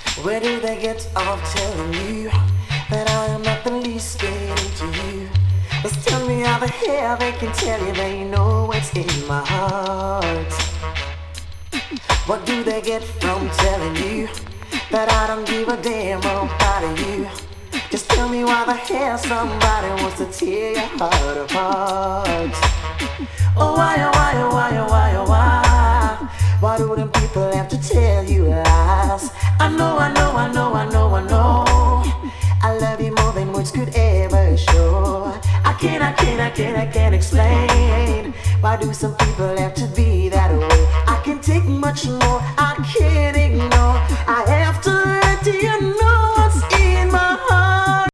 Where do they get off telling you that I am not the least bit into you? Just tell me how the hell they can tell you they know what's in my heart. What do they get from telling you that I don't give a damn about you? Just tell me why the hell somebody wants to tear your heart apart. Oh why, oh why, oh why, oh why, oh why? Why do them people have to tell you lies? I know, I know, I know, I know, I know I love you more than words could ever show. I can't explain. Why do some people have to be that way? I can take much more, I can't ignore. I